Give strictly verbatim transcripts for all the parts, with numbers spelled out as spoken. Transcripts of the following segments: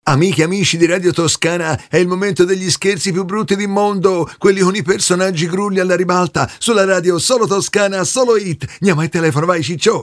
Amiche e amici di Radio Toscana, è il momento degli scherzi più brutti del mondo, quelli con i personaggi grulli alla ribalta, sulla radio solo Toscana, solo hit. Andiamo al telefono, vai Ciccio.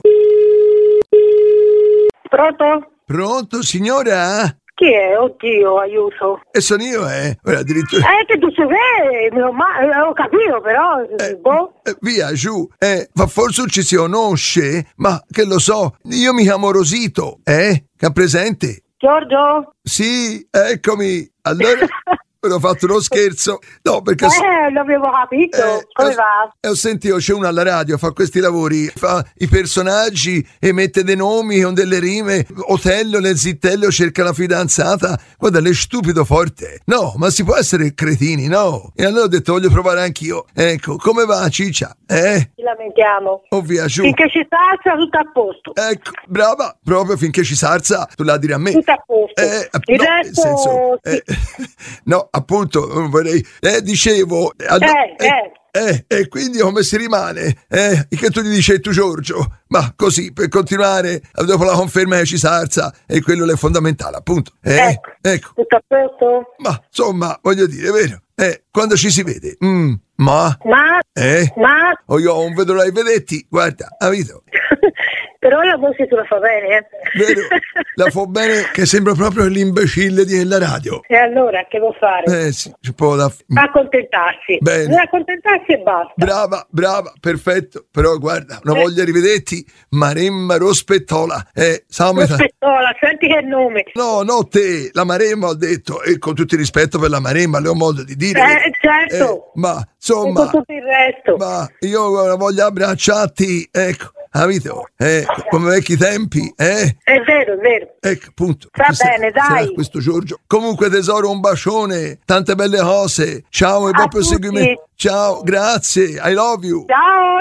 Pronto? Pronto, signora? Chi è? Oddio, aiuto. E sono io, eh? Ora addirittura... Eh, che tu sei vero, ma ho capito però, Eh, boh. eh, via, giù. Eh, ma forse ci si conosce, ma che lo so, io mi chiamo Rosito, eh? Che ha presente? Giorgio? Sì, eccomi. Allora... Ho fatto uno scherzo. No, perché... Eh, l'avevo capito. Eh, Come ho- va? E ho sentito, c'è uno alla radio, fa questi lavori, fa i personaggi e mette dei nomi con delle rime. Otello nel zittello cerca la fidanzata. Guarda, lei è stupido forte. No, ma si può essere cretini, no? E allora ho detto, voglio provare anch'io. Ecco, come va, Ciccia? Eh? Ci lamentiamo. O via, giù. Finché ci salsa, tutto a posto. Ecco, brava, proprio finché ci sarza, tu la dire a me. Tutto a posto. Eh, Il no, nel resto, senso, sì. eh, no, appunto, non vorrei, eh, dicevo, allo- Eh, eh, eh, e quindi come si rimane? Eh, che tu gli dici tu Giorgio? Ma così, per continuare, dopo la conferma che ci sarza, e quello è fondamentale, appunto. Eh, Ecco. ecco, Tutto a posto? ma insomma, voglio dire, vero? Eh, quando ci si vede? Mm, ma, Ma, eh, ma, o io non vedo i vedetti, guarda, capito? però la voce tu la fa bene, eh? Vero? La fa bene che sembra proprio l'imbecille della radio. E allora, che vuoi fare? Eh sì, c'è poco da... Accontentarsi. Bene. Deve accontentarsi e basta. Brava, brava, perfetto. Però guarda, una Eh. voglia rivederti, Maremma Rospettola. Eh, sa metà- Rospettola, senti che nome. No, no te, la Maremma ho detto, e con tutto il rispetto per la Maremma, le ho modo di dire. Eh, certo. Eh, ma, E insomma, con tutto il resto. ma io ho una voglia abbracciarti, ecco, capito? Eh, come vecchi tempi, eh? È vero, è vero. Ecco, appunto. Va Chi sarà- bene, dai. sarà questo Giorgio. Comunque tesoro, un bacione, tante belle cose. Ciao e buon A tutti. proseguimento. Ciao, grazie, I love you. Ciao.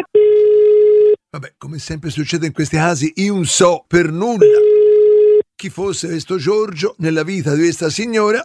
Vabbè, come sempre succede in questi casi, io non so per nulla chi fosse questo Giorgio nella vita di questa signora,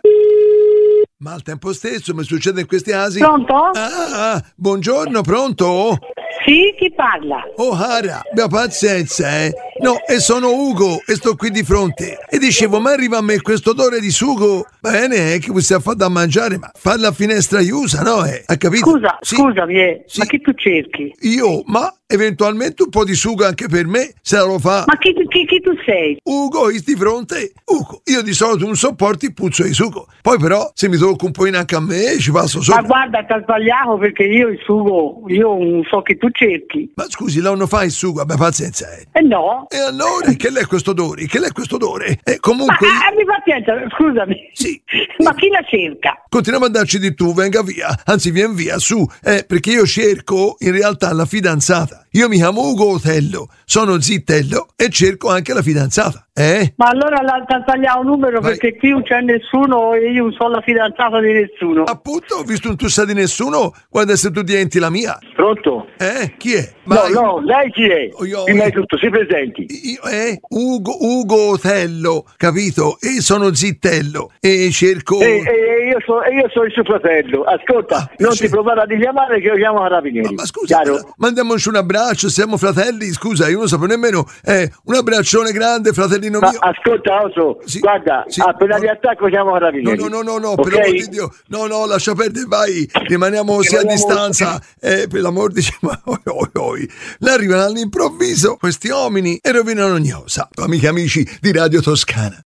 ma al tempo stesso mi succede in questi casi... Pronto? Ah, buongiorno, pronto? Sì, chi parla? Oh Hara, abbia pazienza, eh. No, e sono Ugo e sto qui di fronte. E dicevo, ma arriva a me questo odore di sugo? Bene, eh, che vi stia a fare da mangiare, ma fa la finestra chiusa, no? Eh? Ha capito? Scusa, Sì. scusami, eh, Sì. ma chi tu cerchi? Io, ma eventualmente un po' di sugo anche per me, se lo fa. Ma chi, chi, chi tu sei? Ugo, io di fronte. Ugo, io di solito non sopporto il puzzo di sugo. Poi però, se mi tocca un po' anche a me, ci passo Ma sopra. guarda, ti ha sbagliato perché io il sugo, io non so che tu cerchi. Ma scusi, lei non fa il sugo, abbia pazienza, eh. Eh no. E allora, che l'è questo odore? Che l'è questo odore? E Ma comunque... ah, abbi pazienza, scusami. Sì. Ma chi la cerca? Continuiamo a darci di tu, venga via, anzi vien via, su, eh, perché io cerco in realtà la fidanzata. Io mi chiamo Ugo Otello, sono zittello e cerco anche la fidanzata, eh? Ma allora la- ti ha tagliato un numero Vai. perché qui non c'è nessuno e io non sono la fidanzata di nessuno. Appunto, ho visto un tu sa di nessuno, guarda se tu diventi la mia. Pronto? Eh? Chi è? No, Vai. no, lei chi è? Oh, io- Innanzitutto, si presenti. Io, eh? Ugo, Ugo Otello, capito? E sono zittello e cerco... E, e io, so, e io sono il suo fratello. Ascolta, Ah, non sì. ti provare a richiamare che io chiamo Carabinieri. Ma, ma scusa, Chiaro? mandiamoci un abbraccio, siamo fratelli, scusa, io non sapevo nemmeno, eh, un abbraccione grande, fratellino Ma mio. ascolta, Oso, Sì, guarda, sì, appena no. riattacco chiamo No, Carabinieri. no, no, no, no, Ok? per l'amor di Dio, no, no, lascia perdere, vai, rimaniamo così a Rimaniamo- distanza, eh, per l'amor di Dio, ma oi, oi, oi. Là arrivano all'improvviso questi uomini e rovinano ogni cosa. Amiche e amici di Radio Toscana.